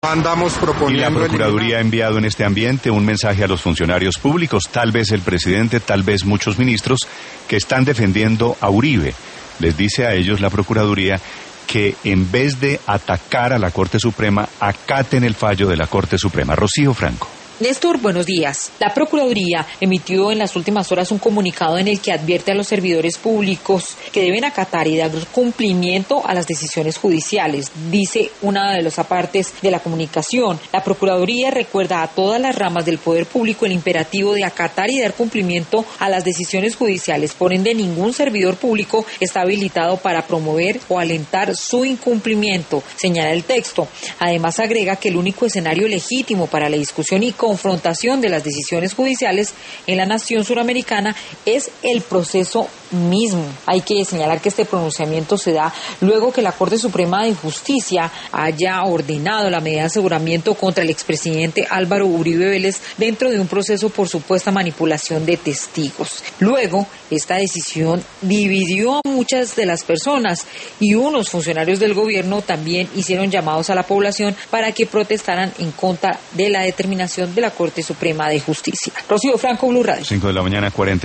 Andamos proponiendo. Y la Procuraduría ha enviado en este ambiente un mensaje a los funcionarios públicos, tal vez el presidente, tal vez muchos ministros, que están defendiendo a Uribe. Les dice a ellos la Procuraduría que en vez de atacar a la Corte Suprema, acaten el fallo de la Corte Suprema. Rocío Franco. Néstor, buenos días. La Procuraduría emitió en las últimas horas un comunicado en el que advierte a los servidores públicos que deben acatar y dar cumplimiento a las decisiones judiciales. Dice una de las partes de la comunicación. La Procuraduría recuerda a todas las ramas del poder público el imperativo de acatar y dar cumplimiento a las decisiones judiciales. Por ende, ningún servidor público está habilitado para promover o alentar su incumplimiento, señala el texto. Además, agrega que el único escenario legítimo para la discusión y confrontación de las decisiones judiciales en la nación suramericana es el proceso mismo. Hay que señalar que este pronunciamiento se da luego que la Corte Suprema de Justicia haya ordenado la medida de aseguramiento contra el expresidente Álvaro Uribe Vélez dentro de un proceso por supuesta manipulación de testigos. Luego, esta decisión dividió a muchas de las personas y unos funcionarios del gobierno también hicieron llamados a la población para que protestaran en contra de la determinación de la Corte Suprema de Justicia. Rocío Franco, Blue Radio. 5 de la mañana, 40.